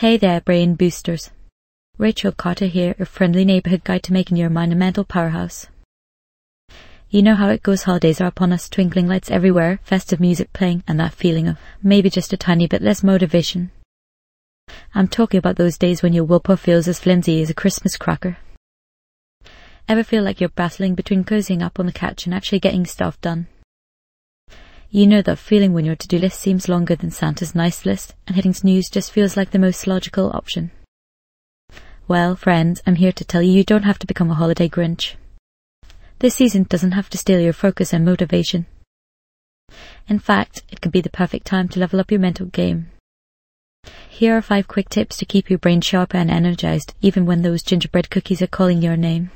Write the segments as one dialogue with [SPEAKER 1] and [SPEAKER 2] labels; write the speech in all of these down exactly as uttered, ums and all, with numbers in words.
[SPEAKER 1] Hey there, brain boosters. Rachel Carter here, your friendly neighbourhood guide to making your mind a mental powerhouse. You know how it goes, holidays are upon us, twinkling lights everywhere, festive music playing, and that feeling of maybe just a tiny bit less motivation. I'm talking about those days when your willpower feels as flimsy as a Christmas cracker. Ever feel like you're battling between cozying up on the couch and actually getting stuff done? You know that feeling when your to-do list seems longer than Santa's nice list, and hitting snooze just feels like the most logical option. Well, friends, I'm here to tell you you don't have to become a holiday Grinch. This season doesn't have to steal your focus and motivation. In fact, it can be the perfect time to level up your mental game. Here are five quick tips to keep your brain sharp and energized, even when those gingerbread cookies are calling your name.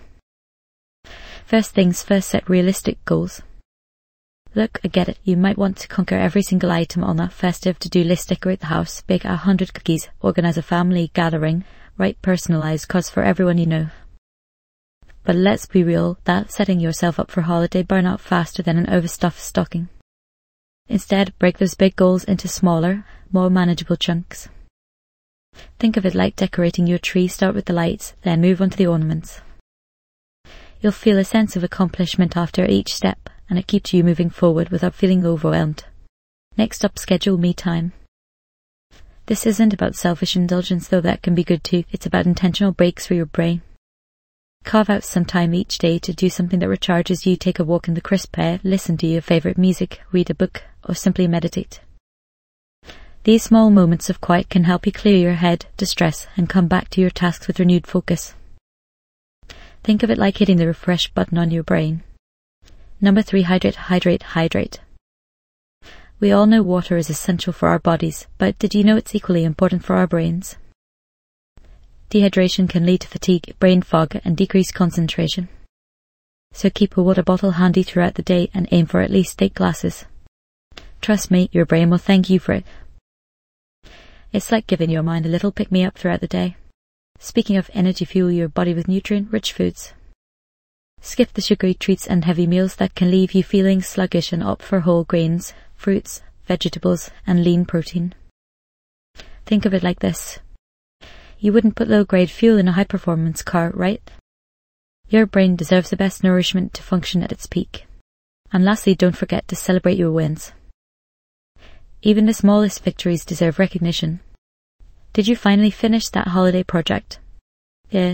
[SPEAKER 1] First things first, set realistic goals. Look, I get it, you might want to conquer every single item on that festive to-do list, decorate the house, bake a hundred cookies, organize a family gathering, write personalized cards for everyone you know. But let's be real, that's setting yourself up for holiday burnout faster than an overstuffed stocking. Instead, break those big goals into smaller, more manageable chunks. Think of it like decorating your tree. Start with the lights, then move on to the ornaments. You'll feel a sense of accomplishment after each step, and it keeps you moving forward without feeling overwhelmed. Next up, schedule me time. This isn't about selfish indulgence, though that can be good too. It's about intentional breaks for your brain. Carve out some time each day to do something that recharges you. Take a walk in the crisp air, listen to your favourite music, read a book, or simply meditate. These small moments of quiet can help you clear your head, distress, and come back to your tasks with renewed focus. Think of it like hitting the refresh button on your brain. Number three, hydrate, hydrate, hydrate. We all know water is essential for our bodies, but did you know it's equally important for our brains? Dehydration can lead to fatigue, brain fog, and decreased concentration. So keep a water bottle handy throughout the day and aim for at least eight glasses. Trust me, your brain will thank you for it. It's like giving your mind a little pick-me-up throughout the day. Speaking of energy, fuel your body with nutrient-rich foods. Skip the sugary treats and heavy meals that can leave you feeling sluggish and opt for whole grains, fruits, vegetables, and lean protein. Think of it like this. You wouldn't put low-grade fuel in a high-performance car, right? Your brain deserves the best nourishment to function at its peak. And lastly, don't forget to celebrate your wins. Even the smallest victories deserve recognition. Did you finally finish that holiday project? Yeah.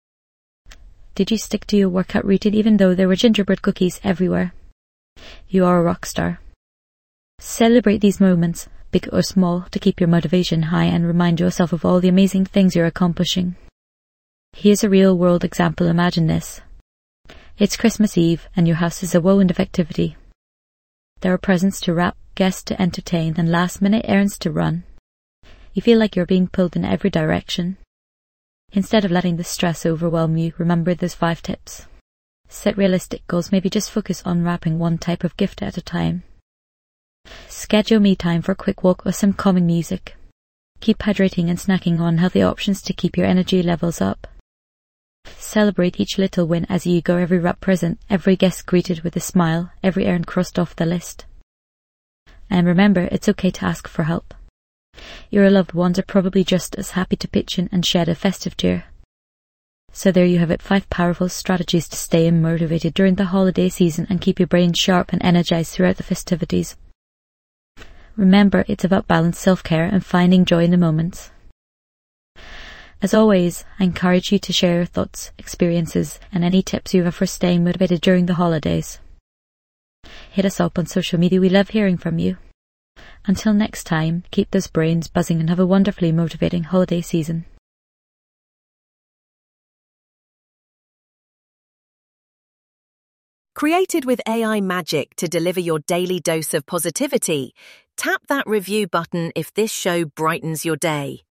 [SPEAKER 1] Did you stick to your workout routine even though there were gingerbread cookies everywhere? You are a rock star. Celebrate these moments, big or small, to keep your motivation high and remind yourself of all the amazing things you're accomplishing. Here's a real-world example. Imagine this. It's Christmas Eve and your house is a whirlwind of activity. There are presents to wrap, guests to entertain, and last-minute errands to run. You feel like you're being pulled in every direction. Instead of letting the stress overwhelm you, remember those five tips. Set realistic goals, maybe just focus on wrapping one type of gift at a time. Schedule me time for a quick walk or some calming music. Keep hydrating and snacking on healthy options to keep your energy levels up. Celebrate each little win as you go, every wrapped present, every guest greeted with a smile, every errand crossed off the list. And remember, it's okay to ask for help. Your loved ones are probably just as happy to pitch in and shed a festive tear. So there you have it, five powerful strategies to stay motivated during the holiday season and keep your brain sharp and energized throughout the festivities. Remember, it's about balanced self-care and finding joy in the moments. As always, I encourage you to share your thoughts, experiences, and any tips you have for staying motivated during the holidays. Hit us up on social media, we love hearing from you. Until next time, keep those brains buzzing and have a wonderfully motivating holiday season.
[SPEAKER 2] Created with A I magic to deliver your daily dose of positivity, tap that review button if this show brightens your day.